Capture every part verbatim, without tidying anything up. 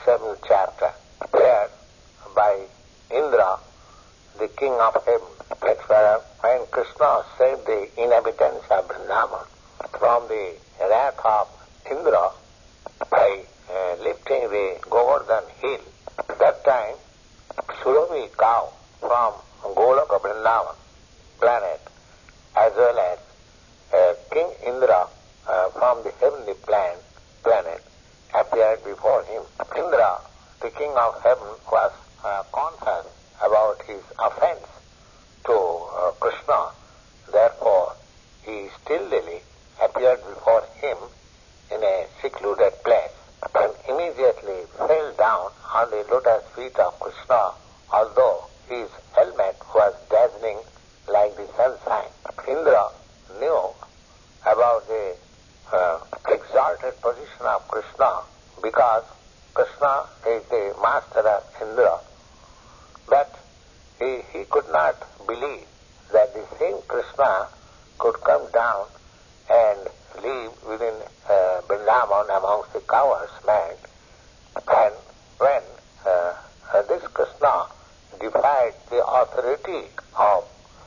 seventh chapter, where by Indra, the king of heaven, that's where when Krishna saved the inhabitants of Vrindavan from the wrath of Indra by uh, lifting the Govardhan hill, at that time Surabhi cow from Goloka Vrindavan planet, as well as uh, King Indra uh, from the heavenly plan, planet, appeared before him. Indra, the king of heaven, was uh, conscious about his offense to uh, Krishna. Therefore, he stillly appeared before him in a secluded place and immediately fell down on the lotus feet of Krishna, although his helmet was dazzling like the sunshine. Indra knew about the uh, exalted position of Krishna because Krishna is the master of Indra. But he, he could not believe that the same Krishna could come down and live within uh, Vrindavan amongst the cows, man. And when uh, uh, this Krishna defied the authority of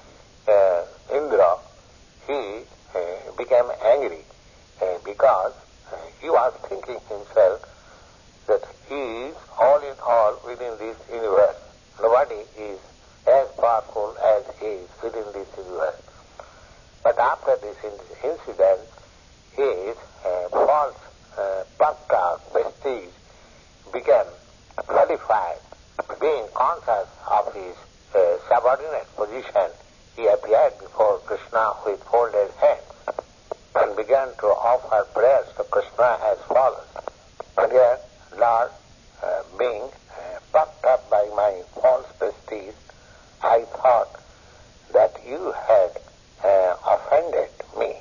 uh, Indra, he uh, became angry uh, because uh, he was thinking himself that he is all in all within this universe. Nobody is as powerful as he is within this universe. But after this incident, his uh, false uh, puffed up prestige began nullified. Being conscious of his uh, subordinate position, he appeared before Krishna with folded hands and began to offer prayers to Krishna as follows. Dear Lord, uh, being uh, puffed up by my false prestige, I thought that you had uh, offended me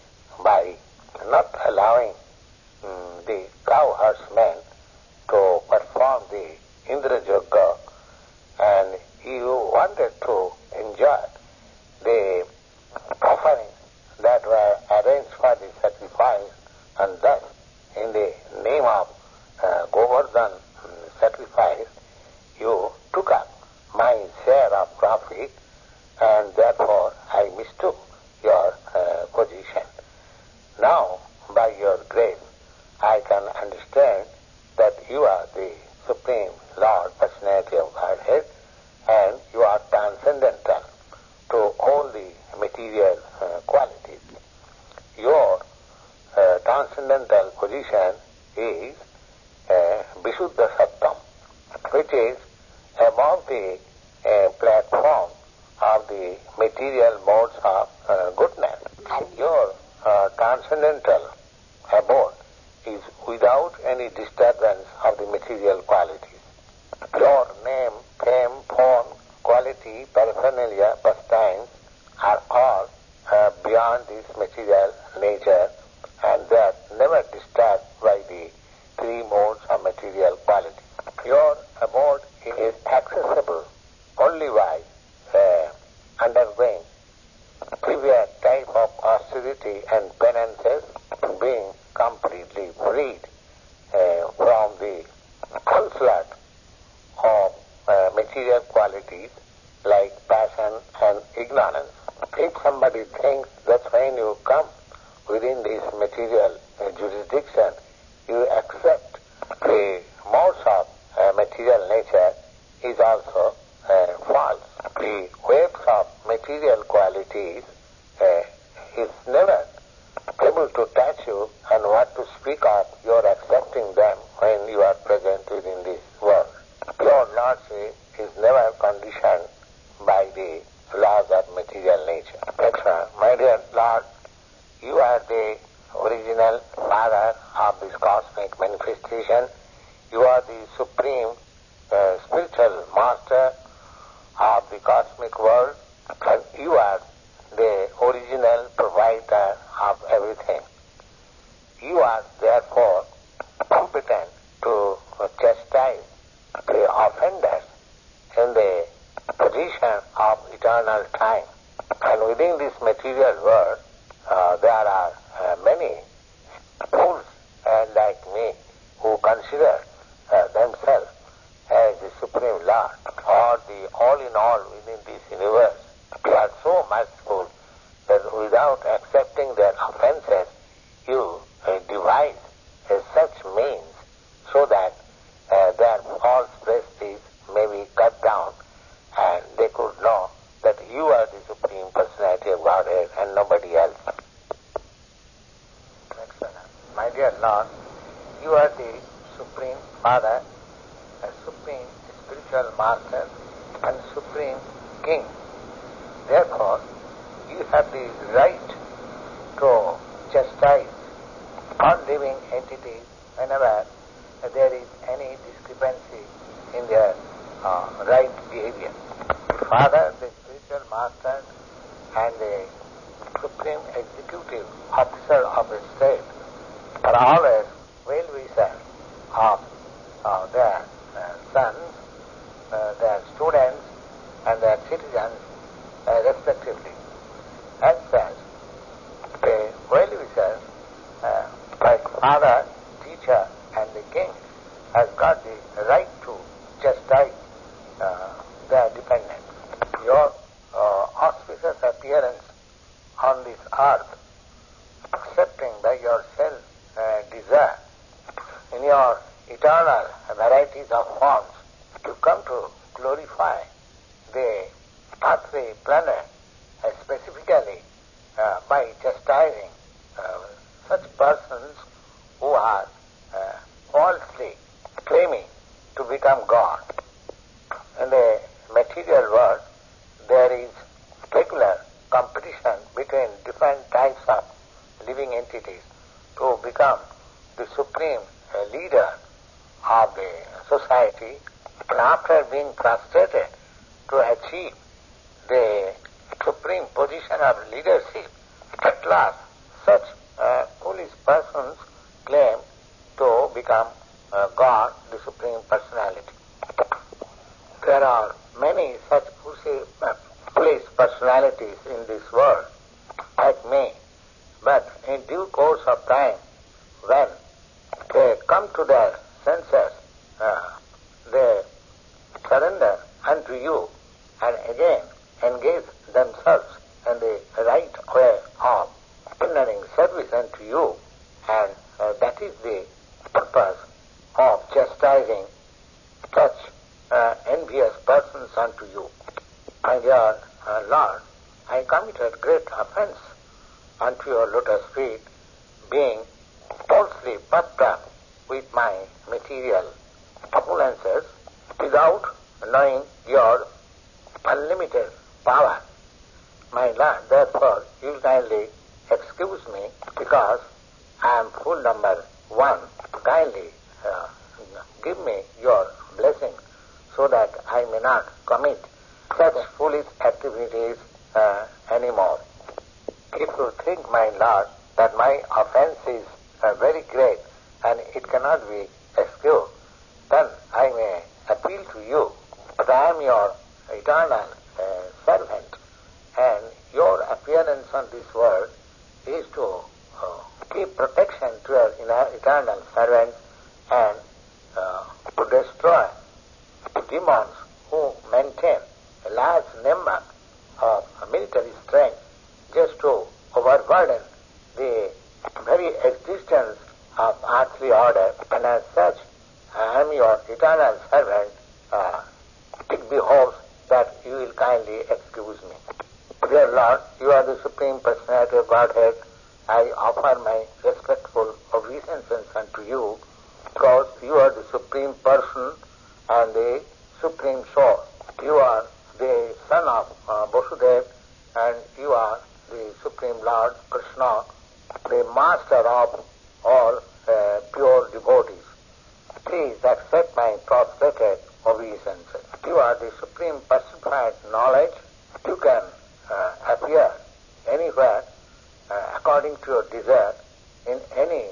by not allowing um, the cow herdsmen to perform the Indra Yoga, and you wanted to enjoy the offerings that were arranged for the sacrifice, and thus in the name of uh, Govardhan um, sacrifice, you took up my share of profit, and therefore I mistook your uh, position. Now, by your grace, I can understand that you are the Supreme Lord, Personality of Godhead, and you are transcendental to all the material uh, qualities. Your uh, transcendental position is uh, Vishuddha Sattam, which is above the uh, platform of the material modes of uh, goodness. And your uh, transcendental abode is without any disturbance of the material qualities. Your name, fame, form, quality, paraphernalia, pastimes are all uh, beyond this material nature, and they are never disturbed by the three modes of material quality. Your abode is accessible only by uh, undergoing previous type of austerity and penances, being completely freed uh, from the onslaught of uh, material qualities like passion and ignorance. If somebody thinks that when you come within this material uh, jurisdiction, you accept the modes of uh, material nature, is also uh, false. The waves of material qualities uh, is never able to touch you, and what to speak of, you are accepting them when you are present within this world. Your lordship is never conditioned by the laws of material nature. Extra, my dear Lord, you are the original father of this cosmic manifestation. You are the supreme uh, spiritual master of the cosmic world, and you are the original provider of everything. You are therefore competent to chastise the offenders in the position of eternal time. And within this material world, uh, there are uh, many fools uh, like me who consider uh, that themselves as the Supreme Lord or the all-in-all within this universe. You are so merciful that without accepting their offenses, you uh, devise uh, such means so that uh, their false prestige may be cut down and they could know that you are the Supreme Personality of Godhead and nobody else. My dear Lord, you are the Supreme Father, a Supreme Spiritual Master and Supreme King. Therefore, you have the right to chastise all living entities whenever there is any discrepancy in their uh, right behavior. The Father, the Spiritual Master and the Supreme Executive Officer of the state are always well-wishers of uh, their uh, sons, uh, their students and their citizens uh, respectively. As such, the well-wishers uh, like father, teacher and the king has got the right to chastise uh, their dependents. Your uh, auspicious appearance on this earth, accepting by yourself uh, desire in your eternal varieties of forms to come to glorify the earthly planet, uh, specifically uh, by chastising uh, such persons who are uh, falsely claiming to become God. In the material world, there is regular competition between different types of living entities to become the supreme uh, leader of the society, and after being frustrated to achieve the supreme position of leadership, at last such uh, foolish persons claim to become uh, God, the Supreme Personality. There are many such foolish personalities in this world, like me, but in due course of time, when they come to their senses, uh, they surrender unto you and again engage themselves in the right way of rendering service unto you, and uh, that is the purpose of chastising such uh, envious persons unto you. My dear uh, Lord, I committed great offense unto your lotus feet, being falsely puffed up with my material opulences without knowing your unlimited power. My Lord, therefore, you will kindly excuse me because I am full number one. Kindly uh, give me your blessing so that I may not commit such foolish activities uh, anymore. If you think, my Lord, that my offense is uh, very great and it cannot be excused, then I may appeal to you. But I am your eternal uh, servant, and your appearance on this world is to uh, give protection to your eternal servant and uh, to destroy the demons who maintain a large number of military strength just to overburden the very existence of earthly order, and as such, I am your eternal servant. Uh, it behoves that you will kindly excuse me. Dear Lord, you are the Supreme Personality of Godhead. I offer my respectful obeisances unto you, because you are the Supreme Person and the Supreme Soul. You are the son of uh, Vasudeva, and you are the Supreme Lord Krishna, the master of all uh, pure devotees. Please accept my prostrated obeisances. You are the Supreme Personified Knowledge. You can uh, appear anywhere uh, according to your desire in any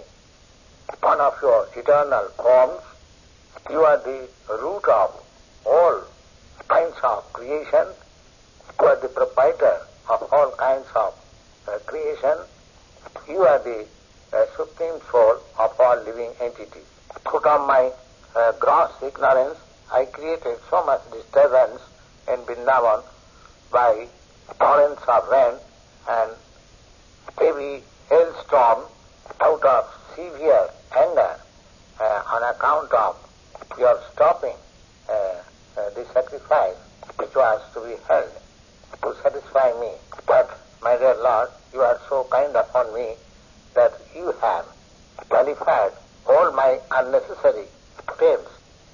one of your eternal forms. You are the root of all kinds of creation. You are the proprietor of all kinds of uh, creation. You are the uh, Supreme Soul of all living entities. Put on my uh, gross ignorance, I created so much disturbance in Vrindavan by torrents of rain and heavy hailstorm out of severe anger uh, on account of your stopping uh, uh, the sacrifice which was to be held to satisfy me. But, my dear Lord, you are so kind upon me that you have nullified all my unnecessary claims,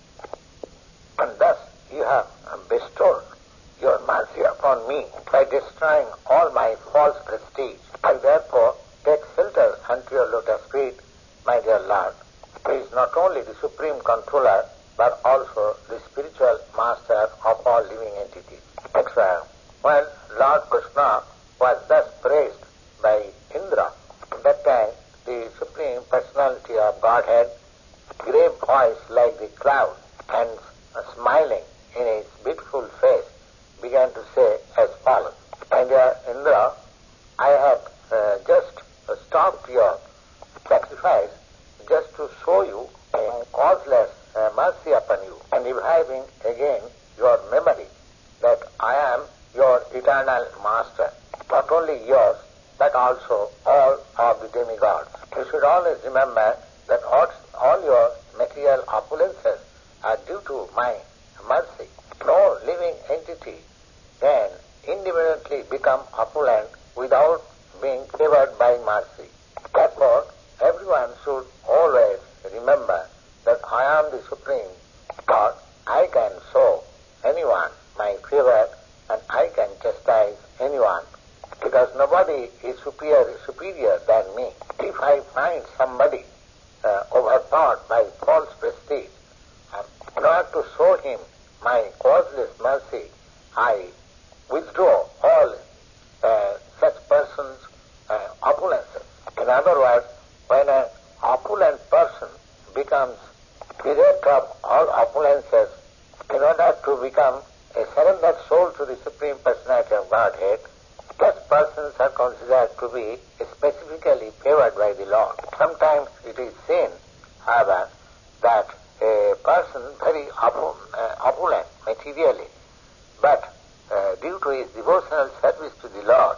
and thus you have bestowed your mercy upon me by destroying all my false prestige. I therefore take shelter unto your lotus feet, my dear Lord, who is not only the supreme controller but also the spiritual master of all living entities. Next one. When Lord Krishna was thus praised by Indra, at that time the Supreme Personality of Godhead, grave voice like the cloud and smiling in his beautiful face, began to say as follows. My dear Indra, I have uh, just uh, stopped your sacrifice just to show you a causeless uh, mercy upon you, and reviving again your memory that I am your eternal master, not only yours, but also all of the demigods. You should always remember that all, all your material opulences are due to my mercy. No living entity can independently become opulent without being favored by mercy. Therefore, everyone should always remember that I am the Supreme God. I can show anyone my favor and I can chastise anyone, because nobody is superior, superior than me. If I find somebody uh, overpowered by false prestige, um, in order to show him my causeless mercy, I withdraw all uh, such persons' uh, opulences. In other words, when an opulent person becomes bereft of all opulences, in order to become a surrendered soul to the Supreme Personality of Godhead, such persons are considered to be specifically favored by the Lord. Sometimes it is seen, however, that a person very opul- uh, opulent materially, but uh, due to his devotional service to the Lord,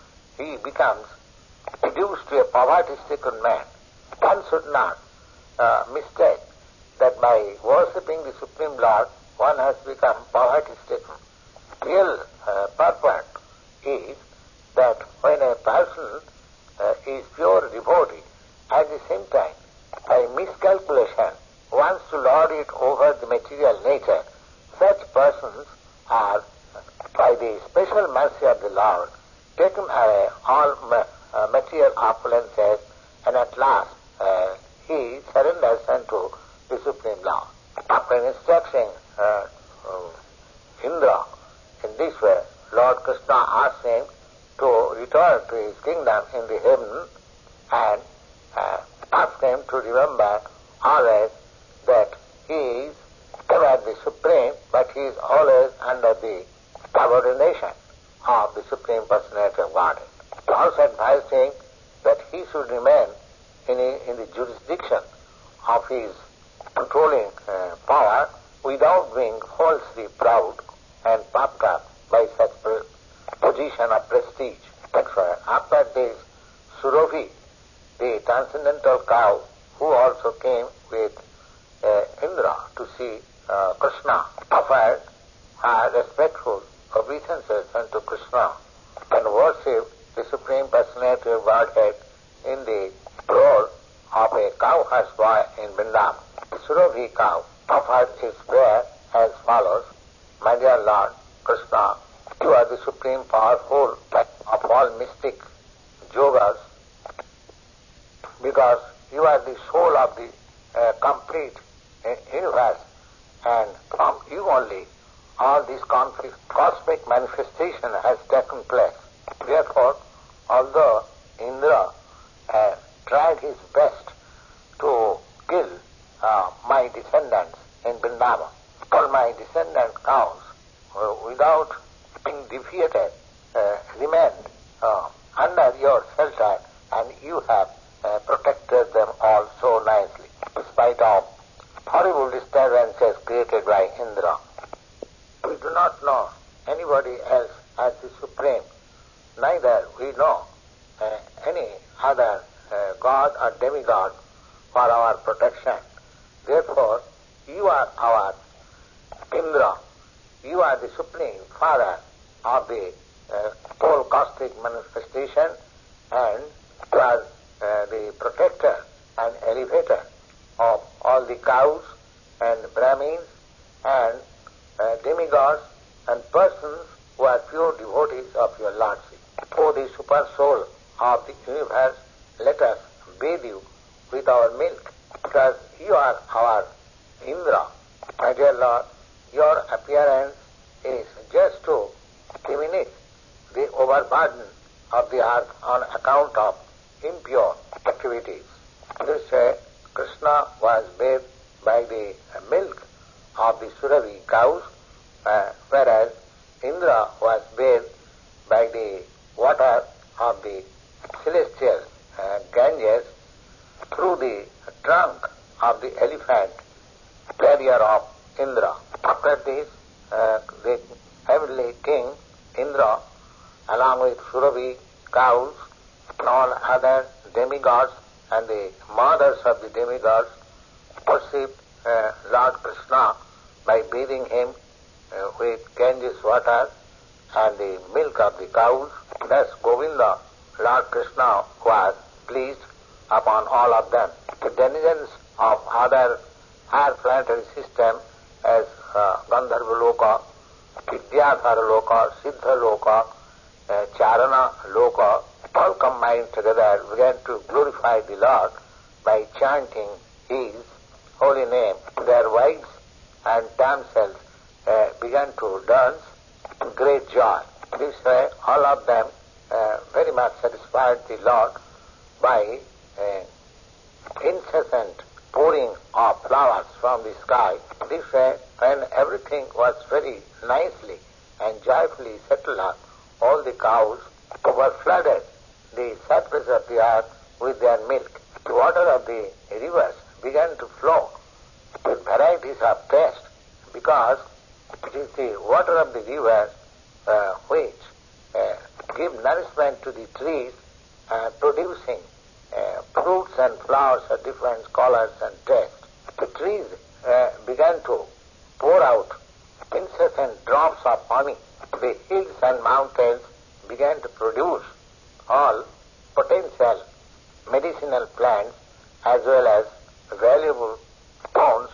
he becomes reduced to a poverty-stricken man. One should not uh, mistake that by worshipping the Supreme Lord, one has become poverty-stricken. Real uh, purport is that when a person uh, is pure devotee, at the same time, by miscalculation, wants to lord it over the material nature, such persons are, by the special mercy of the Lord, taken away all ma- uh, material opulences, and at last uh, he surrenders unto the Supreme Lord. After instructing uh, uh, Indra in this way, Lord Krishna asked him to return to his kingdom in the heaven and uh, asked him to remember always that he is ever the Supreme, but he is always under the subordination of the Supreme Personality of Godhead. He also advised him that he should remain in, a, in the jurisdiction of his controlling uh, power without being falsely proud and puffed up by such pre- position of prestige. That's why after this, Surabhi, the transcendental cow, who also came with uh, Indra to see uh, Krishna, offered her respectful obeisances unto Krishna and worshipped the Supreme Personality of Godhead in the role of a cowherd's boy in Vrindavan. The Surabhi cow offered its prayer as follows: My dear Lord Krishna, you are the supreme powerful of all mystic yogas, because you are the soul of the uh, complete uh, universe, and from you only all this cosmic manifestation has taken place. Therefore, although Indra uh, tried his best to kill uh, my descendants in Vrindavan, all my descendant cows, uh, without being defeated, uh, remained uh, under your shelter, and you have uh, protected them all so nicely. In spite of horrible disturbances created by Indra. We do not know anybody else as the Supreme, neither we know uh, any other uh, god or demigod for our protection. Therefore, you are our Indra. You are the Supreme Father of the uh, whole cosmic manifestation, and you are uh, the protector and elevator of all the cows and Brahmins and uh, demigods and persons who are pure devotees of your Lordship. O the super soul of the universe, let us bathe you with our milk, because you are our Indra. My dear Lord, your appearance is just to diminish the overburden of the earth on account of impure activities. This way, Krishna was bathed by the milk of the Surabhi cows, uh, whereas Indra was bathed by the water of the celestial uh, Ganges through the trunk of the elephant carrier of Indra. After this, uh, the heavenly king Indra, along with Surabhi cows and all other demigods and the mothers of the demigods, worshipped uh, Lord Krishna by bathing him uh, with Ganges water and the milk of the cows. Thus Govinda, Lord Krishna, was pleased upon all of them. The denizens of other higher planetary system as uh, Gandharva Loka, Vidyadhara Loka, Siddha Loka, uh, Charana Loka, all combined together began to glorify the Lord by chanting His holy name. Their wives and damsels uh, began to dance in great joy. This way, all of them uh, very much satisfied the Lord by uh, incessant pouring of flowers from the sky. This way, when everything was very nicely and joyfully settled up, all the cows were flooded the surface of the earth with their milk. The water of the rivers began to flow with varieties of taste, because it is the water of the rivers uh, which uh, give nourishment to the trees, uh, producing uh, fruits and flowers of different colors and taste. The trees uh, began to pour out incessant drops of honey. The hills and mountains began to produce all potential medicinal plants as well as valuable stones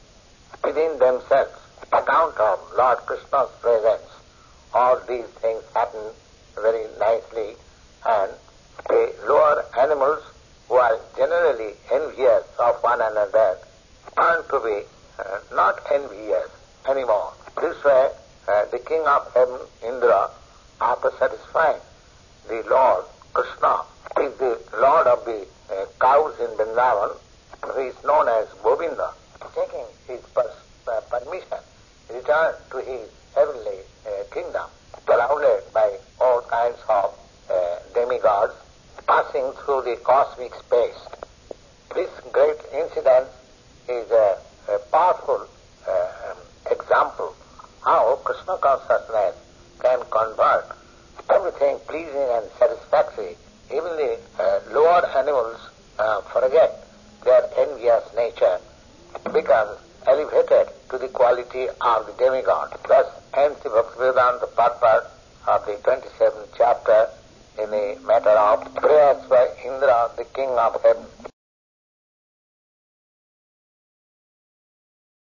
within themselves. Account of Lord Krishna's presence, all these things happen very nicely, and the lower animals who are generally envious of one another turn to be uh, not envious anymore. This way, uh, the king of heaven, Indra, after satisfying the Lord Krishna, is the Lord of the uh, cows in Vrindavan, who is known as Govinda, taking his pers- uh, permission, returned to his heavenly uh, kingdom, surrounded by all kinds of uh, demigods, passing through the cosmic space. This great incident is a, a powerful uh, example how Krishna consciousness can convert everything pleasing and satisfactory. Even the uh, lower animals uh, forget their envious nature, become elevated to the quality of the demigod. Thus ends the Bhaktivedanta purport of the twenty-seventh chapter in the matter of prayers by Indra, the king of heaven.